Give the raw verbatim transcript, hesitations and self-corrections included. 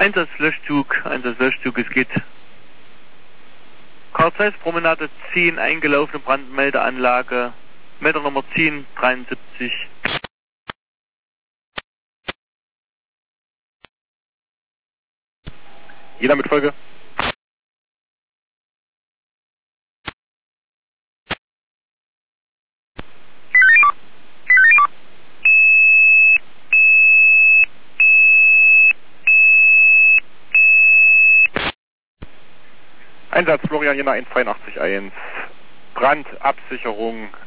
Einsatzlöschzug, Einsatzlöschzug, es geht. Karl Zeiss Promenade zehn, eingelaufene Brandmeldeanlage, Meldernummer zehn dreiundsiebzig. Jeder mit Folge. Einsatz Florian Jena eins zwei acht eins. Brandabsicherung